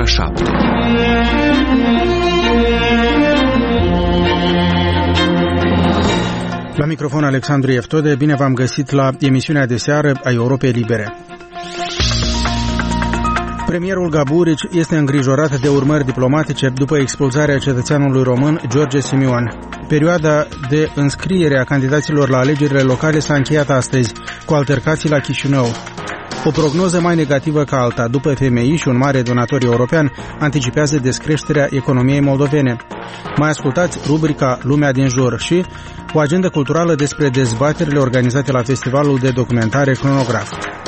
ora 7. La microfon Alexandru Eftode, bine v-am găsit la emisiunea de seară a Europei Libere. Premierul Gaburici este îngrijorat de urmări diplomatice după expulzarea cetățeanului român George Simion. Perioada de înscriere a candidaților la alegerile locale s-a încheiat astăzi, cu altercații la Chișinău. O prognoză mai negativă ca alta, după FMI și un mare donator european, anticipează descreșterea economiei moldovene. Mai ascultați rubrica Lumea din jur și o agendă culturală despre dezbaterile organizate la Festivalul de Documentare Cronograf.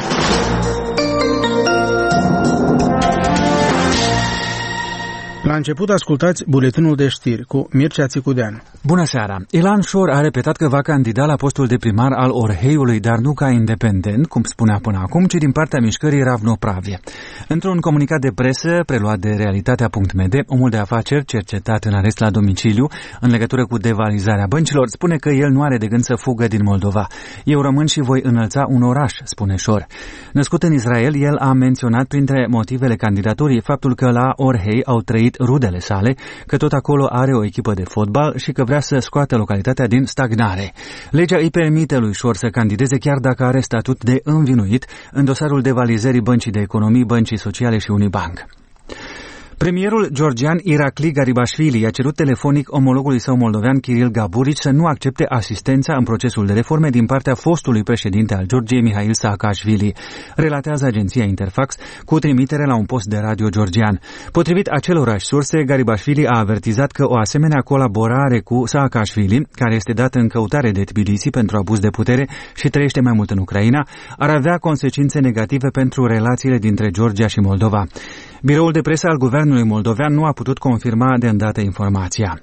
La început ascultați buletinul de știri cu Mircea Țicudean. Bună seara! Ilan Șor a repetat că va candida la postul de primar al Orheiului, dar nu ca independent, cum spunea până acum, ci din partea mișcării Ravnopravie. Într-un comunicat de presă preluat de Realitatea.md, omul de afaceri cercetat în arest la domiciliu în legătură cu devalizarea băncilor spune că el nu are de gând să fugă din Moldova. Eu rămân și voi înălța un oraș, spune Șor. Născut în Israel, el a menționat printre motivele candidaturii faptul că la Orhei au trăit rudele sale, că tot acolo are o echipă de fotbal și că vrea să scoată localitatea din stagnare. Legea îi permite lui Șor să candideze chiar dacă are statut de învinuit în dosarul devalizării Băncii de Economii, Băncii Sociale și Unibank. Premierul georgian Irakli Garibashvili i-a cerut telefonic omologului său moldovean Kiril Gaburici să nu accepte asistența în procesul de reforme din partea fostului președinte al Georgiei Mihail Saakashvili, relatează agenția Interfax cu trimitere la un post de radio georgian. Potrivit acelorași surse, Garibashvili a avertizat că o asemenea colaborare cu Saakashvili, care este dată în căutare de Tbilisi pentru abuz de putere și trăiește mai mult în Ucraina, ar avea consecințe negative pentru relațiile dintre Georgia și Moldova. Biroul de presă al guvernului moldovean nu a putut confirma de îndată informația.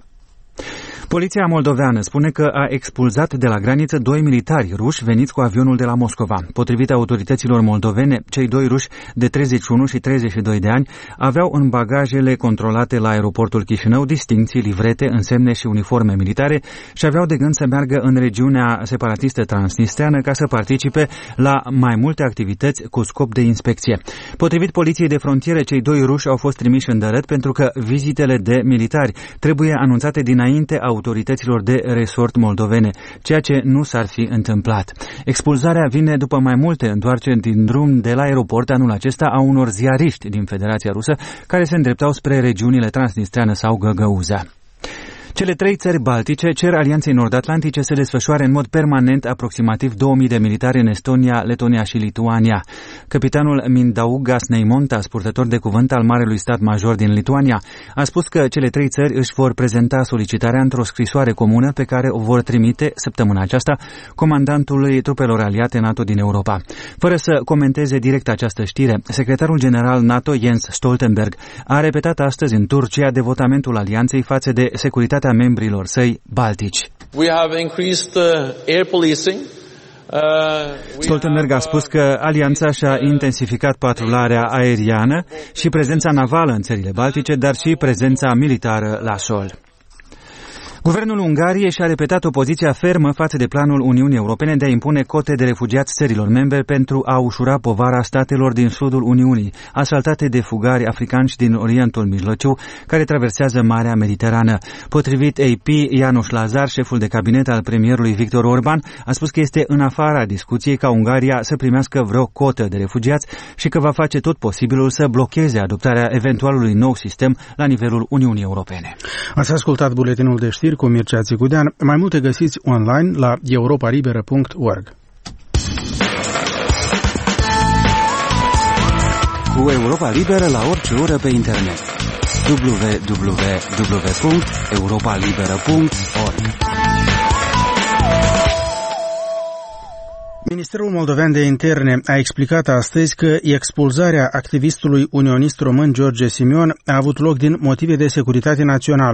Poliția moldoveană spune că a expulzat de la graniță 2 militari ruși veniți cu avionul de la Moscova. Potrivit autorităților moldovene, cei 2 ruși de 31 și 32 de ani aveau în bagajele controlate la aeroportul Chișinău distincții, livrete, însemne și uniforme militare și aveau de gând să meargă în regiunea separatistă transnistreană ca să participe la mai multe activități cu scop de inspecție. Potrivit poliției de frontieră, cei 2 ruși au fost trimiși în dărât pentru că vizitele de militari trebuie anunțate dinainte autorităților de resort moldovene, ceea ce nu s-ar fi întâmplat. Expulzarea vine după mai multe întoarceri din drum de la aeroport anul acesta a unor ziariști din Federația Rusă care se îndreptau spre regiunile Transnistreană sau Găgăuza. Cele 3 țări baltice cer Alianței Nord-Atlantice să desfășoare în mod permanent aproximativ 2000 de militari în Estonia, Letonia și Lituania. Capitanul Mindaugas Neimontas, purtător de cuvânt al Marelui Stat Major din Lituania, a spus că cele 3 țări își vor prezenta solicitarea într-o scrisoare comună pe care o vor trimite săptămâna aceasta comandantului trupelor aliate NATO din Europa. Fără să comenteze direct această știre, secretarul general NATO Jens Stoltenberg a repetat astăzi în Turcia devotamentul alianței față de securitatea membrilor săi baltici. Stoltenberg a spus că alianța și-a intensificat patrularea aeriană și prezența navală în țările baltice, dar și prezența militară la sol. Guvernul Ungariei și-a repetat opoziția fermă față de planul Uniunii Europene de a impune cote de refugiați țărilor membre pentru a ușura povara statelor din sudul Uniunii, asaltate de fugari africani și din Orientul Mijlociu, care traversează Marea Mediterană. Potrivit AP, János Lazar, șeful de cabinet al premierului Viktor Orban, a spus că este în afara discuției ca Ungaria să primească vreo cotă de refugiați și că va face tot posibilul să blocheze adoptarea eventualului nou sistem la nivelul Uniunii Europene. Ați ascultat buletinul de știri cu Mircea Țicudean. Mai multe găsiți online la europalibera.org. Cu Europa Liberă la orice oră pe internet. www.europalibera.org. Ministerul Moldovean de Interne a explicat astăzi că expulzarea activistului unionist român George Simion a avut loc din motive de securitate națională.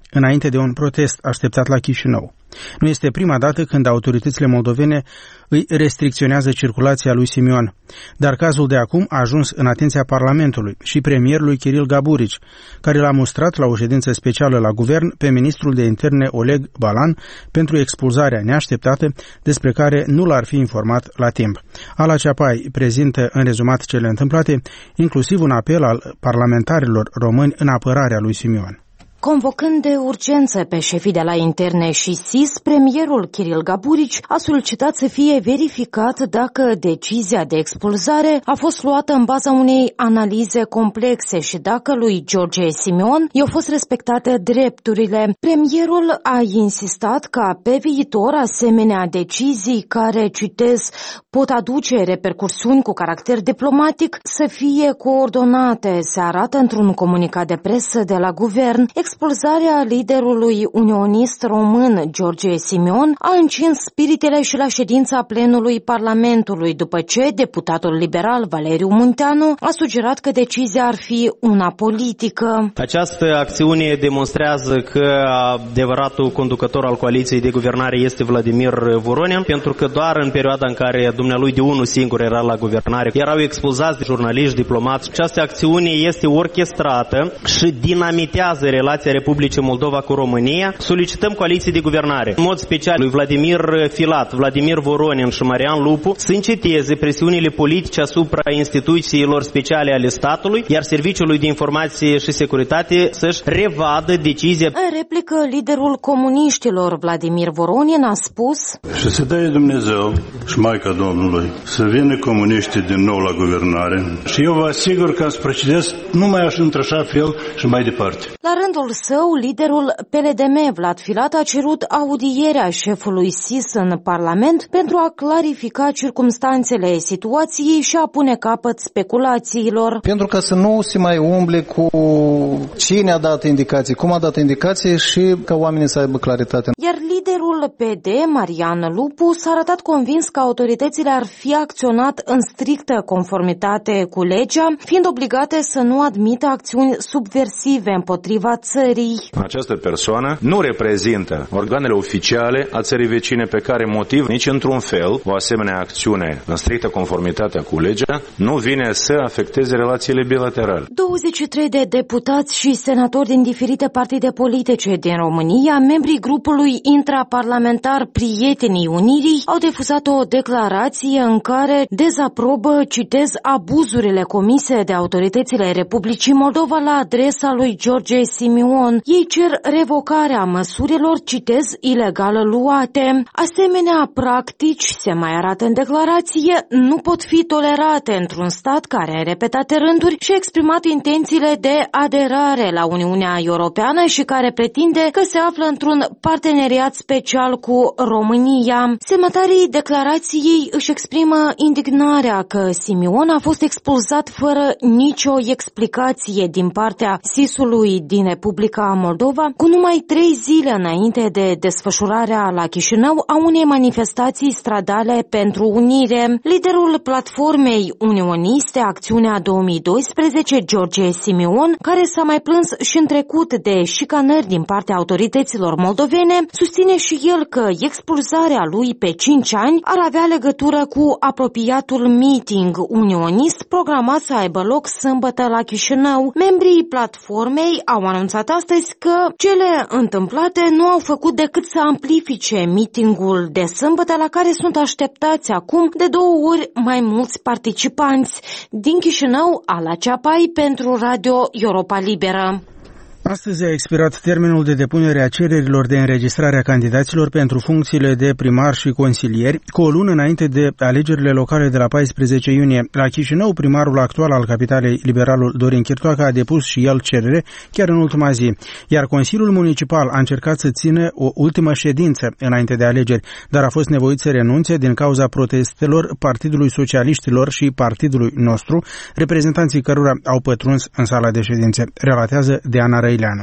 înainte de un protest așteptat la Chișinău. Nu este prima dată când autoritățile moldovene îi restricționează circulația lui Simion, dar cazul de acum a ajuns în atenția Parlamentului și premierului Kiril Gaburici, care l-a mustrat la o ședință specială la guvern pe ministrul de interne Oleg Balan pentru expulzarea neașteptată despre care nu l-ar fi informat la timp. Ala Ceapai prezintă în rezumat cele întâmplate, inclusiv un apel al parlamentarilor români în apărarea lui Simion. Convocând de urgență pe șefii de la interne și SIS, premierul Kiril Gaburici a solicitat să fie verificat dacă decizia de expulzare a fost luată în baza unei analize complexe și dacă lui George Simion i-au fost respectate drepturile. Premierul a insistat ca pe viitor asemenea decizii care, citez, pot aduce repercursiuni cu caracter diplomatic să fie coordonate, se arată într-un comunicat de presă de la guvern. Expulzarea liderului unionist român George Simion a încins spiritele și la ședința plenului Parlamentului, după ce deputatul liberal Valeriu Munteanu a sugerat că decizia ar fi una politică. Această acțiune demonstrează că adevăratul conducător al coaliției de guvernare este Vladimir Voronin, pentru că doar în perioada în care dumnealui de unul singur era la guvernare, erau expulzați jurnaliști, diplomați. Această acțiune este orchestrată și dinamitează relația Republicii Moldova cu România. Solicităm coaliții de guvernare, în mod special lui Vladimir Filat, Vladimir Voronin și Marian Lupu, să înceteze presiunile politice asupra instituțiilor speciale ale statului, iar Serviciul de Informație și Securitate să-și revadă decizia. În replică, liderul comuniștilor Vladimir Voronin a spus: Și să dea Dumnezeu și Maica Domnului să vină comuniștii din nou la guvernare și eu vă asigur că să procedez numai așa într-așa fel și mai departe. La rândul său, liderul PLDM Vlad Filat a cerut audierea șefului SIS în Parlament pentru a clarifica circumstanțele situației și a pune capăt speculațiilor. Pentru ca să nu se mai umble cu cine a dat indicații, cum a dat indicații și ca oamenii să aibă claritate. Iar liderul PD, Marian Lupu, s-a arătat convins că autoritățile ar fi acționat în strictă conformitate cu legea, fiind obligate să nu admită acțiuni subversive împotriva țării. Această persoană nu reprezintă organele oficiale a țării vecine, pe care motiv nici într-un fel o asemenea acțiune în strictă conformitate cu legea nu vine să afecteze relațiile bilaterale. 23 de deputați și senatori din diferite partide politice din România, membrii grupului intraparlamentar Prietenii Unirii, au difuzat o declarație în care dezaprobă, citez, abuzurile comise de autoritățile Republicii Moldova la adresa lui George Simion. Ei cer revocarea măsurilor, citez, ilegal luate. Asemenea practici, se mai arată în declarație, nu pot fi tolerate într-un stat care în repetate rânduri și-a exprimat intențiile de aderare la Uniunea Europeană și care pretinde că se află într-un parteneriat special cu România. Semnatarii declarației își exprimă indignarea că Simion a fost expulzat fără nicio explicație din partea SIS-ului din Republica Moldova, cu numai 3 zile înainte de desfășurarea la Chișinău a unei manifestații stradale pentru unire. Liderul platformei unioniste Acțiunea 2012, George Simion, care s-a mai plâns și în trecut de șicanări din partea autorităților moldovene, susține și el că expulzarea lui pe 5 ani ar avea legătură cu apropiatul meeting unionist programat să aibă loc sâmbătă la Chișinău. Membrii platformei au anunțat astăzi că cele întâmplate nu au făcut decât să amplifice meetingul de sâmbătă, la care sunt așteptați acum de 2 ori mai mulți participanți. Din Chișinău, Ala Ceapai pentru Radio Europa Liberă. Astăzi a expirat termenul de depunere a cererilor de înregistrare a candidaților pentru funcțiile de primar și consilieri, cu o lună înainte de alegerile locale de la 14 iunie. La Chișinău, primarul actual al capitalei, liberalul Dorin Chirtoacă, a depus și el cerere chiar în ultima zi, iar Consiliul Municipal a încercat să țină o ultimă ședință înainte de alegeri, dar a fost nevoit să renunțe din cauza protestelor Partidului Socialiștilor și Partidului Nostru, reprezentanții cărora au pătruns în sala de ședințe, relatează Diana Răileanu.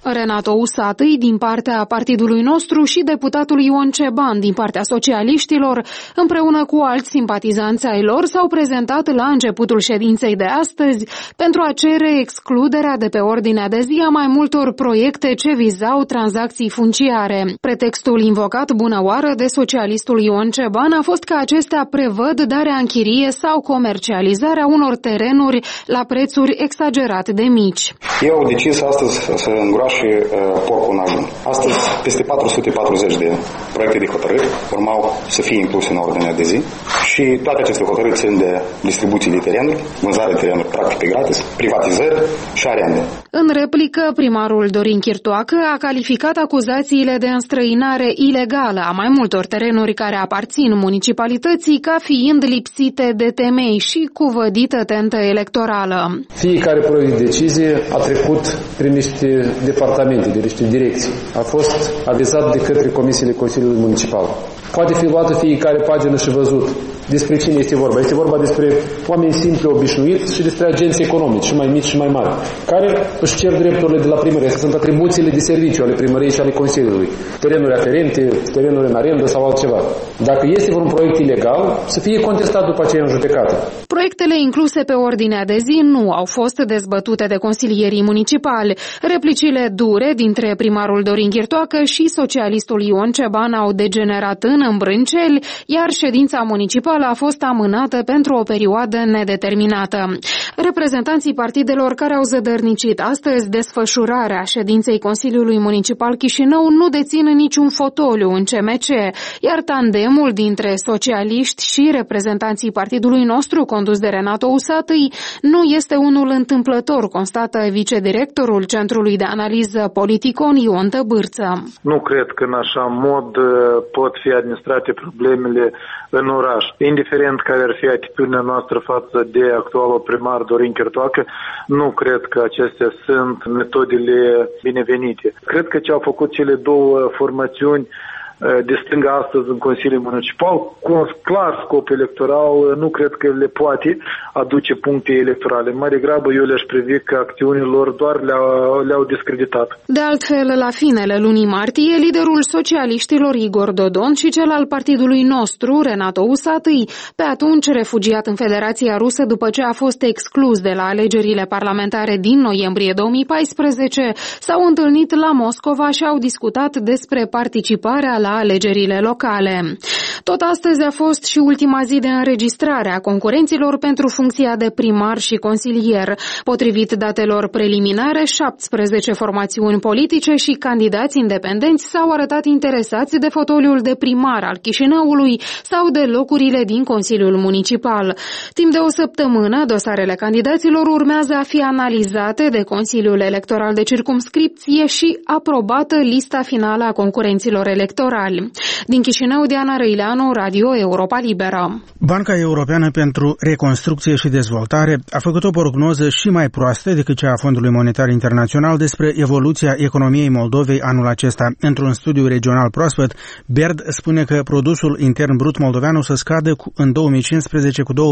Renato Usatăi din partea partidului nostru și deputatul Ion Ceban din partea socialiștilor, împreună cu alți simpatizanți ai lor, s-au prezentat la începutul ședinței de astăzi pentru a cere excluderea de pe ordinea de zi a mai multor proiecte ce vizau tranzacții funciare. Pretextul invocat bună oară de socialistul Ion Ceban a fost că acestea prevăd darea în chirie sau comercializarea unor terenuri la prețuri exagerat de mici. Eu au decis astăzi să îngroașe porcul în ajun. Astăzi, peste 440 de proiecte de hotărâri urmau să fie incluse în ordinea de zi și toate aceste hotărâri țin de distribuții de terenuri, vânzare de terenuri practic pe gratis, privatizări și arende. În replică, primarul Dorin Chirtoacă a calificat acuzațiile de înstrăinare ilegală a mai multor terenuri care aparțin municipalității ca fiind lipsite de temei și cu vădită tentă electorală. Fiecare proiect de decizie a trecut prin niște departamente, de niște direcții. A fost avizat de către comisiile Consiliului Municipal. Poate fi luată fiecare pagină și văzut despre cine este vorba. Este vorba despre oameni simpli, obișnuiți și despre agenți economici, și mai mici și mai mari, care își cer drepturile de la primărie. Astea sunt atribuțiile de serviciu ale primăriei și ale Consiliului. Terenuri aferente, terenuri în arendă sau altceva. Dacă este vreun proiect ilegal, să fie contestat după aceea în judecată. Proiectele incluse pe ordinea de zi nu au fost dezbătute de consilierii municipali. Replicile dure dintre primarul Dorin Chirtoacă și socialistul Ion Ceban au degenerat în îmbrânceli, iar ședința municipală a fost amânată pentru o perioadă nedeterminată. Reprezentanții partidelor care au zădărnicit astăzi desfășurarea ședinței Consiliului Municipal Chișinău nu dețin niciun fotoliu în CMC, iar tandemul dintre socialiști și reprezentanții partidului nostru, condus de Renato Usatăi, nu este unul întâmplător, constată vicedirectorul Centrului de Analiză Politicon Ion Tăbârță. Nu cred că în așa mod pot fi administrate problemele în oraș. Indiferent care ar fi atitudinea noastră față de actualul primar Dorin Chirtoacă, nu cred că acestea sunt metodele binevenite. Cred că ce au făcut cele două formațiuni de stânga astăzi în Consiliul Municipal, cu un clar scop electoral, nu cred că le poate aduce puncte electorale. Mai degrabă eu le-aș privi că acțiunile lor doar le-au discreditat. De altfel, la finele lunii martie, liderul socialiștilor Igor Dodon și cel al partidului nostru, Renato Usatăi, pe atunci refugiat în Federația Rusă după ce a fost exclus de la alegerile parlamentare din noiembrie 2014, s-au întâlnit la Moscova și au discutat despre participarea la alegerile locale. Tot astăzi a fost și ultima zi de înregistrare a concurenților pentru funcția de primar și consilier. Potrivit datelor preliminare, 17 formațiuni politice și candidați independenți s-au arătat interesați de fotoliul de primar al Chișinăului sau de locurile din Consiliul Municipal. Timp de o săptămână, dosarele candidaților urmează a fi analizate de Consiliul Electoral de Circumscripție și aprobată lista finală a concurenților electorali. Din Chișinău, Diana Răileanu, Radio Europa Liberă. Banca Europeană pentru Reconstrucție și Dezvoltare a făcut o prognoză și mai proastă decât cea a Fondului Monetar Internațional despre evoluția economiei Moldovei anul acesta. Într-un studiu regional proaspăt, BERD spune că produsul intern brut moldovean o să scadă în 2015 cu 2%,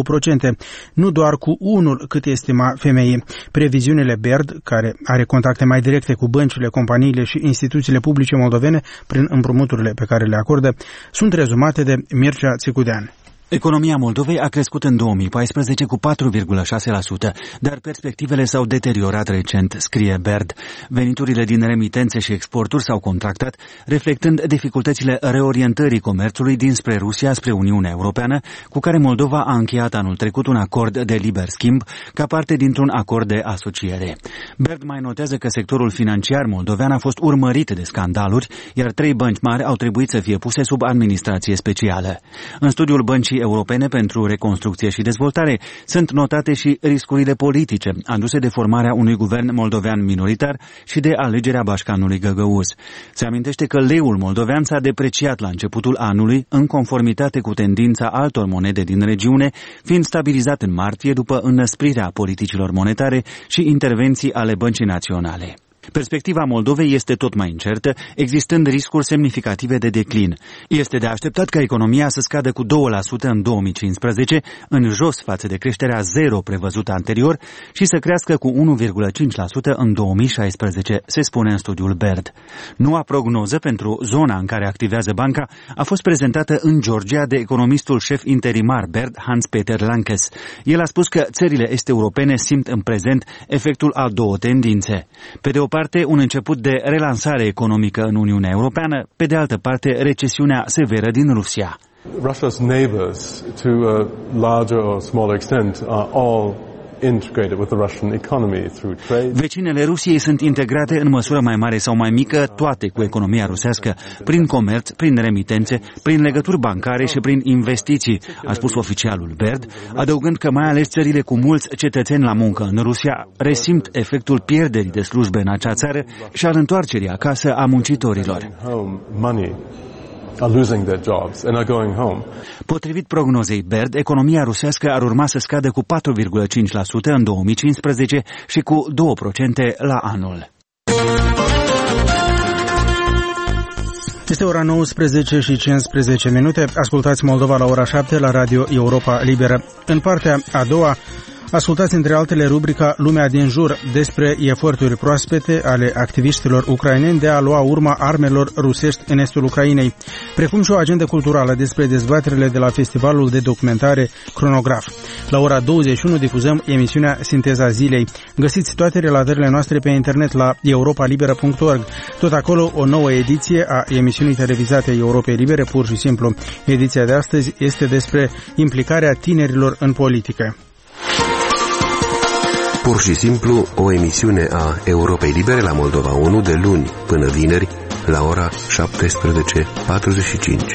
nu doar cu 1% cât estima FMI. Previziunile BERD, care are contacte mai directe cu băncile, companiile și instituțiile publice moldovene prin împrumuturile pe care le acordă, sunt rezumate de Mircea Țicudean. Economia Moldovei a crescut în 2014 cu 4,6%, dar perspectivele s-au deteriorat recent, scrie BERD. Veniturile din remitențe și exporturi s-au contractat, reflectând dificultățile reorientării comerțului dinspre Rusia spre Uniunea Europeană, cu care Moldova a încheiat anul trecut un acord de liber schimb ca parte dintr-un acord de asociere. BERD mai notează că sectorul financiar moldovean a fost urmărit de scandaluri, iar 3 bănci mari au trebuit să fie puse sub administrație specială. În studiul Băncii Europene pentru Reconstrucție și Dezvoltare sunt notate și riscurile politice aduse de formarea unui guvern moldovean minoritar și de alegerea bașcanului Găgăuz. Se amintește că leul moldovean s-a depreciat la începutul anului în conformitate cu tendința altor monede din regiune, fiind stabilizat în martie după înăsprirea politicilor monetare și intervenții ale Băncii Naționale. Perspectiva Moldovei este tot mai incertă, existând riscuri semnificative de declin. Este de așteptat ca economia să scadă cu 2% în 2015, în jos față de creșterea 0 prevăzută anterior, și să crească cu 1,5% în 2016, se spune în studiul BERD. Noua prognoză pentru zona în care activează banca a fost prezentată în Georgia de economistul șef interimar BERD, Hans-Peter Lankes. El a spus că țările est-europene simt în prezent efectul a două tendințe. Pe de o parte, un început de relansare economică în Uniunea Europeană, pe de altă parte, recesiunea severă din Rusia. Russia's neighbors, to a larger or smaller extent, are all integrated with the Russian economy through trade. Vecinele Rusiei sunt integrate în măsură mai mare sau mai mică, toate cu economia rusească, prin comerț, prin remitențe, prin legături bancare și prin investiții, a spus oficialul BERD, adăugând că mai ales țările cu mulți cetățeni la muncă în Rusia resimt efectul pierderii de slujbe în acea țară și al întoarcerii acasă a muncitorilor. Are losing their jobs and are going home. Potrivit prognozei BERD, economia rusească ar urma să scadă cu 4,5% în 2015 și cu 2% la anul. Este ora 19:15. Ascultați Moldova la ora 7 la Radio Europa Liberă. În partea a doua, ascultați între altele rubrica Lumea din jur despre eforturi proaspete ale activiștilor ucraineni de a lua urma armelor rusești în estul Ucrainei, precum și o agendă culturală despre dezbaterile de la festivalul de documentare Cronograf. La ora 21 difuzăm emisiunea Sinteza Zilei. Găsiți toate relatările noastre pe internet la europalibera.org. Tot acolo o nouă ediție a emisiunii televizate Europei Libere, pur și simplu. Ediția de astăzi este despre implicarea tinerilor în politică. Pur și simplu, o emisiune a Europei Libere la Moldova 1 de luni până vineri la ora 17:45.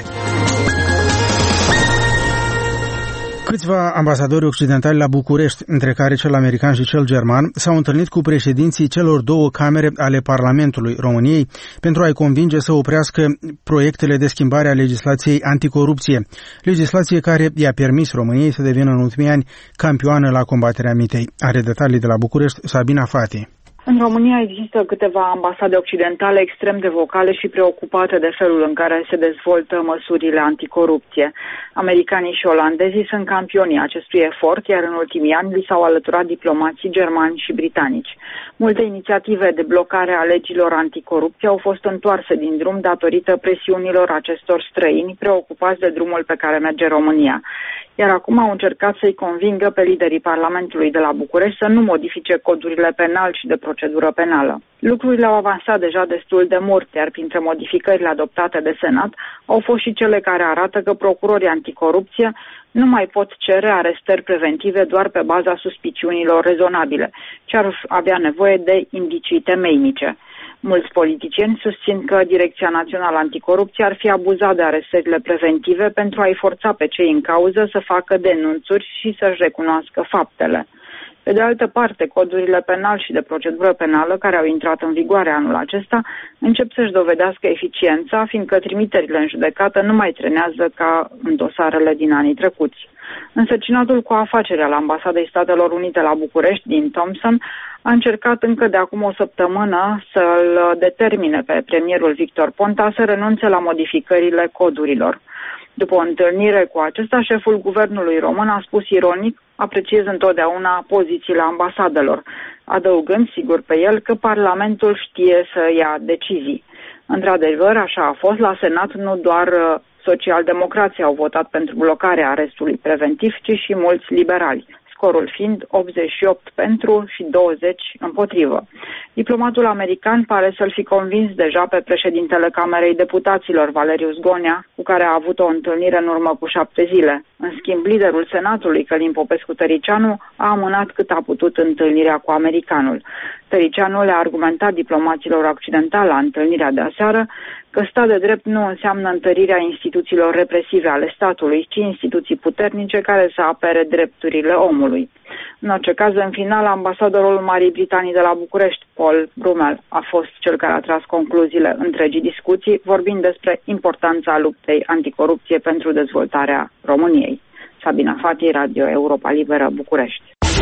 Câțiva ambasadori occidentali la București, între care cel american și cel german, s-au întâlnit cu președinții celor două camere ale Parlamentului României pentru a-i convinge să oprească proiectele de schimbare a legislației anticorupție, legislație care i-a permis României să devină în ultimii ani campioană la combaterea mitei. Are detalii de la București Sabina Fati. În România există câteva ambasade occidentale extrem de vocale și preocupate de felul în care se dezvoltă măsurile anticorupție. Americanii și olandezii sunt campionii acestui efort, iar în ultimii ani li s-au alăturat diplomații germani și britanici. Multe inițiative de blocare a legilor anticorupție au fost întoarse din drum datorită presiunilor acestor străini preocupați de drumul pe care merge România. Iar acum au încercat să-i convingă pe liderii Parlamentului de la București să nu modifice codurile penal și de procedură penală. Lucrurile au avansat deja destul de mult, iar printre modificările adoptate de Senat au fost și cele care arată că procurorii anticorupție nu mai pot cere arestări preventive doar pe baza suspiciunilor rezonabile, ci ar avea nevoie de indicii temeinice. Mulți politicieni susțin că Direcția Națională Anticorupție ar fi abuzat de arestările preventive pentru a-i forța pe cei în cauză să facă denunțuri și să-și recunoască faptele. Pe de altă parte, codurile penal și de procedură penală care au intrat în vigoare anul acesta încep să-și dovedească eficiența, fiindcă trimiterile în judecată nu mai trenează ca în dosarele din anii trecuți. Însărcinatul cu afacerea la Ambasadei Statelor Unite la București, din Thompson, a încercat încă de acum o săptămână să-l determine pe premierul Victor Ponta să renunțe la modificările codurilor. După o întâlnire cu acesta, șeful guvernului român a spus ironic: apreciez întotdeauna pozițiile ambasadelor, adăugând sigur pe el că Parlamentul știe să ia decizii. Într-adevăr, așa a fost. La Senat nu doar socialdemocrații au votat pentru blocarea arestului preventiv, ci și mulți liberali, scorul fiind 88 pentru și 20 împotrivă. Diplomatul american pare să-l fi convins deja pe președintele Camerei Deputaților, Valerius Gonea, cu care a avut o întâlnire în urmă cu 7 zile. În schimb, liderul Senatului, Călin Popescu-Tăricianu, a amânat cât a putut întâlnirea cu americanul. Tăricianu le-a argumentat diplomaților occidentali la întâlnirea de aseară că stat de drept nu înseamnă întărirea instituțiilor represive ale statului, ci instituții puternice care să apere drepturile omului. În orice caz, în final, ambasadorul Marii Britanii de la București, Paul Brummel, a fost cel care a tras concluziile întregii discuții, vorbind despre importanța luptei anticorupție pentru dezvoltarea României. Sabina Fati, Radio Europa Liberă, București.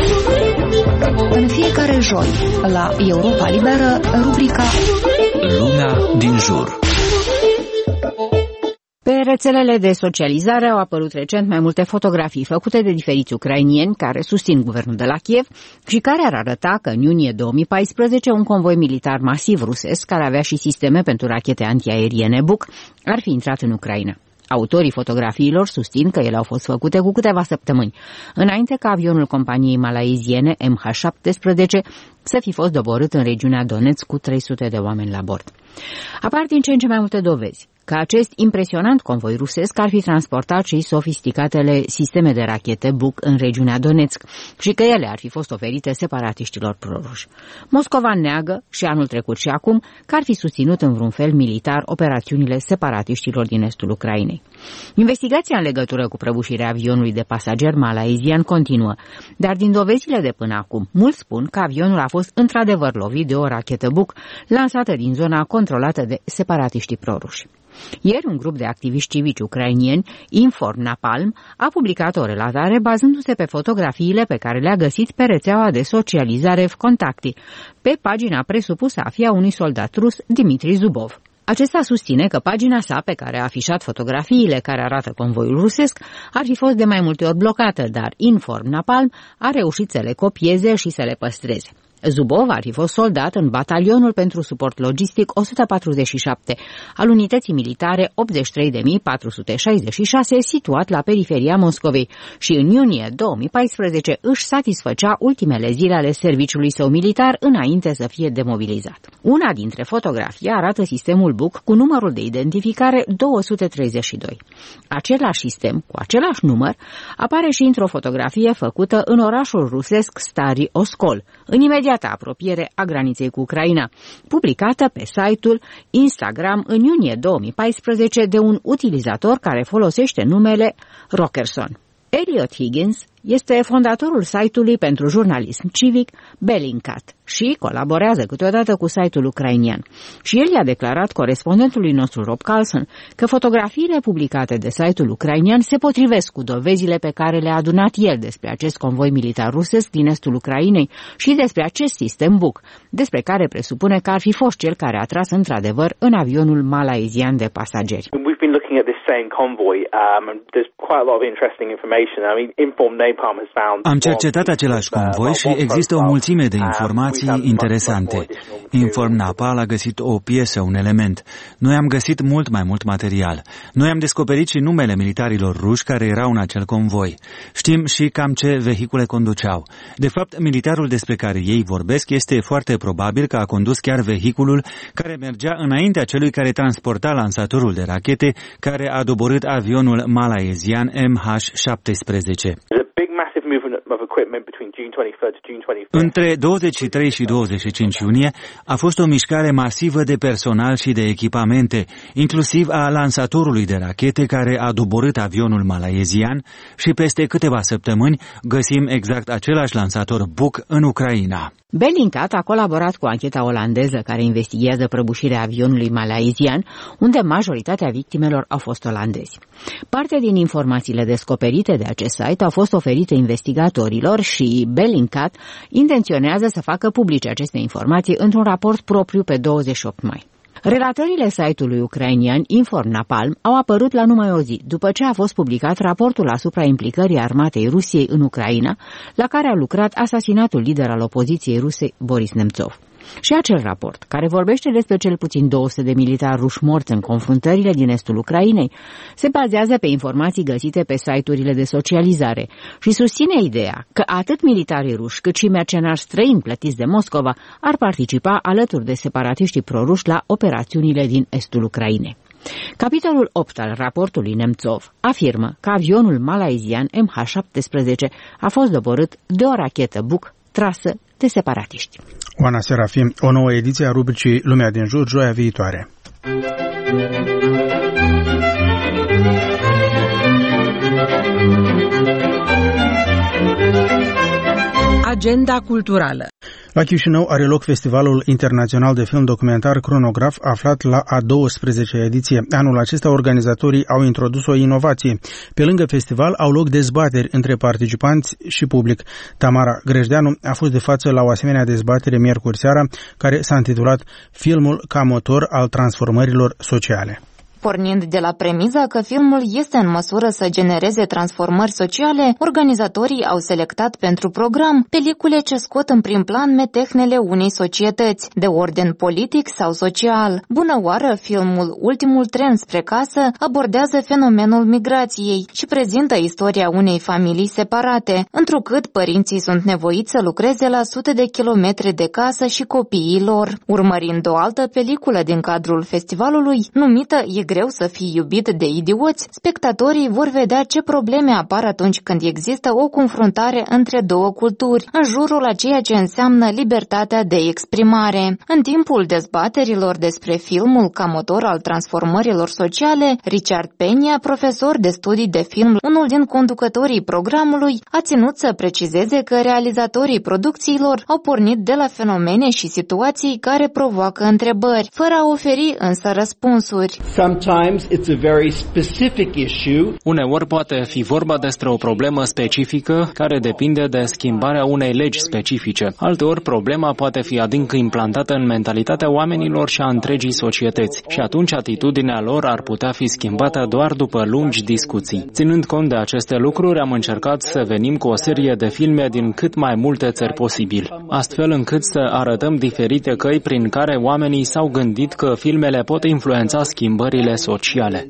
În fiecare joi, la Europa Liberă, rubrica Lumea din jur. Pe rețelele de socializare au apărut recent mai multe fotografii făcute de diferiți ucrainieni care susțin guvernul de la Kiev și care ar arăta că în iunie 2014 un convoi militar masiv rusesc, care avea și sisteme pentru rachete antiaeriene Buk, ar fi intrat în Ucraina. Autorii fotografiilor susțin că ele au fost făcute cu câteva săptămâni, înainte ca avionul companiei malaiziene MH17 să fi fost doborât în regiunea Donetsk cu 300 de oameni la bord. Apar din ce în ce mai multe dovezi că acest impresionant convoi rusesc ar fi transportat și sofisticatele sisteme de rachete Buk în regiunea Donetsk și că ele ar fi fost oferite separatiștilor proruși. Moscova neagă și anul trecut și acum că ar fi susținut în vreun fel militar operațiunile separatiștilor din estul Ucrainei. Investigația în legătură cu prăbușirea avionului de pasageri malaizian continuă, dar din dovezile de până acum, mulți spun că avionul a fost într-adevăr lovit de o rachetă Buk lansată din zona controlată de separatiștii proruși. Ieri, un grup de activiști civici ucrainieni, Inform Napalm, a publicat o relatare bazându-se pe fotografiile pe care le-a găsit pe rețeaua de socializare Vkontakte, pe pagina presupusă a fi a unui soldat rus, Dmitri Zubov. Acesta susține că pagina sa, pe care a afișat fotografiile care arată convoiul rusesc, ar fi fost de mai multe ori blocată, dar Inform Napalm a reușit să le copieze și să le păstreze. Zubov ar fi fost soldat în batalionul pentru suport logistic 147 al unității militare 83.466 situat la periferia Moscovei și în iunie 2014 își satisfăcea ultimele zile ale serviciului său militar înainte să fie demobilizat. Una dintre fotografii arată sistemul Buk cu numărul de identificare 232. Același sistem, cu același număr, apare și într-o fotografie făcută în orașul rusesc Stari Oskol, în imediată apropiere a graniței cu Ucraina, publicată pe site-ul Instagram în iunie 2014 de un utilizator care folosește numele Rockerson. Elliot Higgins este fondatorul site-ului pentru jurnalism civic Bellingcat și colaborează câteodată cu site-ul ucrainian. Și el i-a declarat corespondentului nostru Rob Carlson că fotografiile publicate de site-ul ucrainian se potrivesc cu dovezile pe care le-a adunat el despre acest convoi militar rusesc din estul Ucrainei și despre acest sistem Buk, despre care presupune că ar fi fost cel care a tras într-adevăr în avionul malaizian de pasageri. Am cercetat același convoi și există o mulțime de informații interesante. Inform Napal a găsit o piesă, un element. Noi am găsit mult mai mult material. Noi am descoperit și numele militarilor ruși care erau în acel convoi. Știm și cam ce vehicule conduceau. De fapt, militarul despre care ei vorbesc este foarte probabil că a condus chiar vehiculul care mergea înaintea celui care transporta lansatorul de rachete care a doborât avionul malaizian MH17. Între 23 și 25 iunie a fost o mișcare masivă de personal și de echipamente, inclusiv a lansatorului de rachete care a doborât avionul malaizian și peste câteva săptămâni găsim exact același lansator Buk în Ucraina. Bellingcat a colaborat cu ancheta olandeză care investigează prăbușirea avionului malaizian, unde majoritatea victimelor au fost olandezi. Parte din informațiile descoperite de acest site au fost oferite investigatorilor și Bellingcat intenționează să facă publice aceste informații într-un raport propriu pe 28 mai. Relatările site-ului ucrainian Inform Napalm au apărut la numai o zi, după ce a fost publicat raportul asupra implicării armatei Rusiei în Ucraina, la care a lucrat asasinatul lider al opoziției ruse Boris Nemtsov. Și acel raport, care vorbește despre cel puțin 200 de militari ruși morți în confruntările din estul Ucrainei, se bazează pe informații găsite pe site-urile de socializare și susține ideea că atât militarii ruși cât și mercenari străini plătiți de Moscova ar participa alături de separatiștii proruși la operațiunile din estul Ucrainei. Capitolul 8 al raportului Nemtsov afirmă că avionul malaizian MH17 a fost doborât de o rachetă Buk trasă de separatiști. Oana Serafim, o nouă ediție a rubricii Lumea din jur, joia viitoare. Agenda culturală. La Chișinău are loc Festivalul Internațional de Film Documentar Cronograf, aflat la a 12-a ediție. Anul acesta organizatorii au introdus o inovație. Pe lângă festival au loc dezbateri între participanți și public. Tamara Grejdeanu a fost de față la o asemenea dezbatere miercuri seara, care s-a intitulat Filmul ca motor al transformărilor sociale. Pornind de la premiza că filmul este în măsură să genereze transformări sociale, organizatorii au selectat pentru program pelicule ce scot în prim plan metehnele unei societăți, de ordin politic sau social. Bună oară, filmul Ultimul tren spre casă abordează fenomenul migrației și prezintă istoria unei familii separate, întrucât părinții sunt nevoiți să lucreze la sute de kilometri de casă și copiii lor. Urmărind o altă peliculă din cadrul festivalului, numită E greu să fii iubit de idioți, spectatorii vor vedea ce probleme apar atunci când există o confruntare între două culturi, în jurul a ceea ce înseamnă libertatea de exprimare. În timpul dezbaterilor despre filmul ca motor al transformărilor sociale, Richard Peña, profesor de studii de film, unul din conducătorii programului, a ținut să precizeze că realizatorii producțiilor au pornit de la fenomene și situații care provoacă întrebări, fără a oferi însă răspunsuri. Uneori poate fi vorba despre o problemă specifică care depinde de schimbarea unei legi specifice. Alteori problema poate fi adânc implantată în mentalitatea oamenilor și a întregii societăți și atunci atitudinea lor ar putea fi schimbată doar după lungi discuții. Ținând cont de aceste lucruri, am încercat să venim cu o serie de filme din cât mai multe țări posibil, astfel încât să arătăm diferite căi prin care oamenii s-au gândit că filmele pot influența schimbările sociale.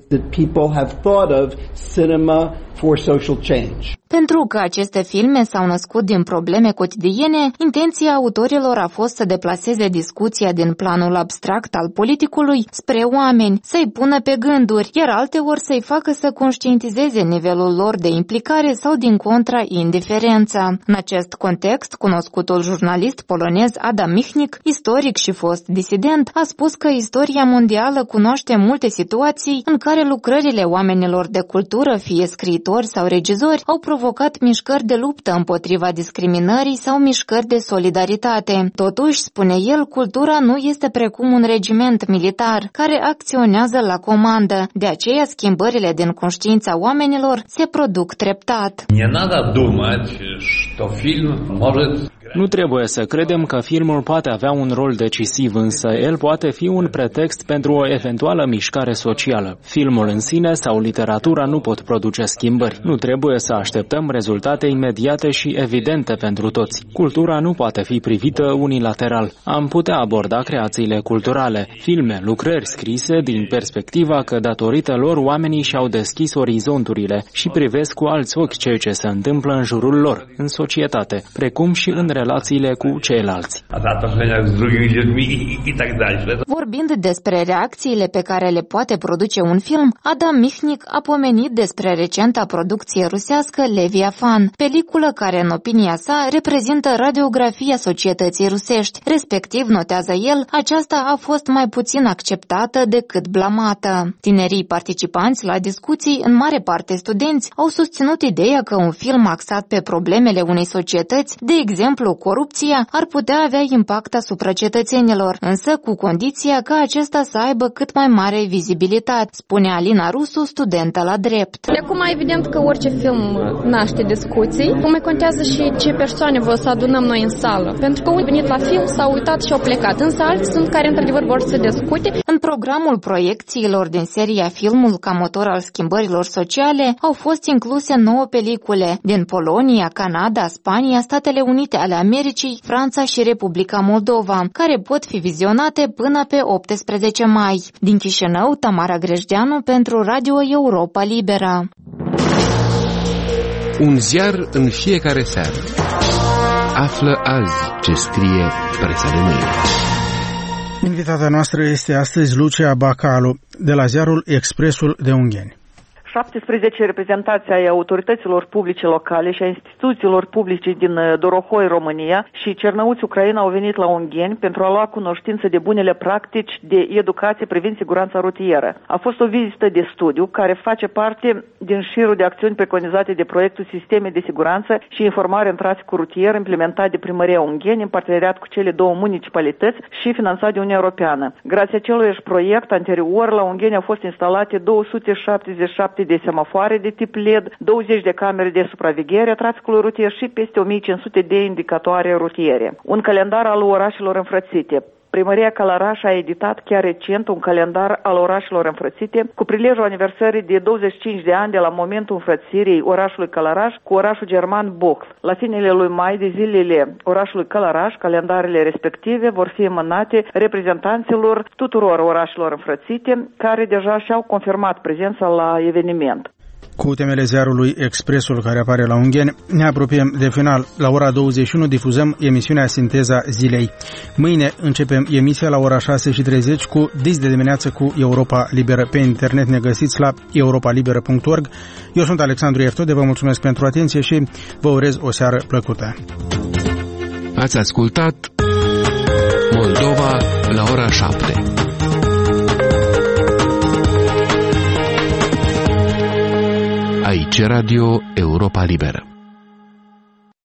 Pentru că aceste filme s-au născut din probleme cotidiene, intenția autorilor a fost să deplaseze discuția din planul abstract al politicului spre oameni, să-i pună pe gânduri, iar alteori să-i facă să conștientizeze nivelul lor de implicare sau, din contra, indiferența. În acest context, cunoscutul jurnalist polonez Adam Michnik, istoric și fost disident, a spus că istoria mondială cunoaște multe situații în care lucrările oamenilor de cultură, fie scriitori sau regizori, au provocat mișcări de luptă împotriva discriminării sau mișcări de solidaritate. Totuși, spune el, cultura nu este precum un regiment militar care acționează la comandă. De aceea, schimbările din conștiința oamenilor se produc treptat. Nu trebuie să credem că filmul poate avea un rol decisiv, însă el poate fi un pretext pentru o eventuală mișcare socială. Filmul în sine sau literatura nu pot produce schimbări. Nu trebuie să așteptăm rezultate imediate și evidente pentru toți. Cultura nu poate fi privită unilateral. Am putea aborda creațiile culturale, filme, lucrări scrise din perspectiva că datorită lor oamenii și-au deschis orizonturile și privesc cu alți ochi ceea ce se întâmplă în jurul lor, în societate, precum și în relațiile cu ceilalți. Vorbind despre reacțiile pe care le poate produce un film, Adam Michnik a pomenit despre recenta producție rusească Leviathan, peliculă care, în opinia sa, reprezintă radiografia societății rusești. Respectiv, notează el, aceasta a fost mai puțin acceptată decât blamată. Tinerii participanți la discuții, în mare parte studenți, au susținut ideea că un film axat pe problemele unei societăți, de exemplu corupția, ar putea avea impact asupra cetățenilor, însă cu condiția ca acesta să aibă cât mai mare vizibilitate, spune Alina Rusu, studentă la drept. Acum, evident că orice film naște discuții, cum mai contează și ce persoane vor să adunăm noi în sală, pentru că unii au venit la film, s-au uitat și au plecat, însă alții sunt care într-adevăr vor să discute. În programul proiecțiilor din seria Filmul ca motor al schimbărilor sociale au fost incluse 9 pelicule din Polonia, Canada, Spania, Statele Unite ale Americii, Franța și Republica Moldova, care pot fi vizionate până pe 18 mai. Din Chișinău, Tamara Grejdeanu pentru Radio Europa Liberă. Un ziar în fiecare seară. Află azi ce scrie presa de mâine. Invitata noastră este astăzi Lucia Bacalu, de la ziarul Expresul de Ungheni. 17 reprezentanți ai autorităților publice locale și a instituțiilor publice din Dorohoi, România și Cernăuți, Ucraina au venit la Ungheni pentru a lua cunoștință de bunele practici de educație privind siguranța rutieră. A fost o vizită de studiu care face parte din șirul de acțiuni preconizate de proiectul Sisteme de Siguranță și Informare în Traficul Rutier implementat de Primăria Ungheni în parteneriat cu cele două municipalități și finanțat de Uniunea Europeană. Grație acelui proiect anterior, la Ungheni au fost instalate 277 de semafoare de tip LED, 20 de camere de supraveghere a traficului rutier și peste 1500 de indicatoare rutiere. Un calendar al orașelor înfrățite. Primăria Călăraș a editat chiar recent un calendar al orașelor înfrățite cu prilejul aniversării de 25 de ani de la momentul înfrățirii orașului Călăraș cu orașul german Bochel. La finele lui mai de zilele orașului Călăraș, calendarele respective vor fi emânate reprezentanților tuturor orașelor înfrățite care deja și-au confirmat prezența la eveniment. Cu temele ziarului Expresul care apare la Ungheni, ne apropiem de final. La ora 21 difuzăm emisiunea Sinteza Zilei. Mâine începem emisia la ora 6:30 cu Dis de dimineață cu Europa Liberă. Pe internet ne găsiți la europalibera.org. Eu sunt Alexandru Ieftode, vă mulțumesc pentru atenție și vă urez o seară plăcută. Ați ascultat Moldova la ora 7. Aici Radio Europa Liberă.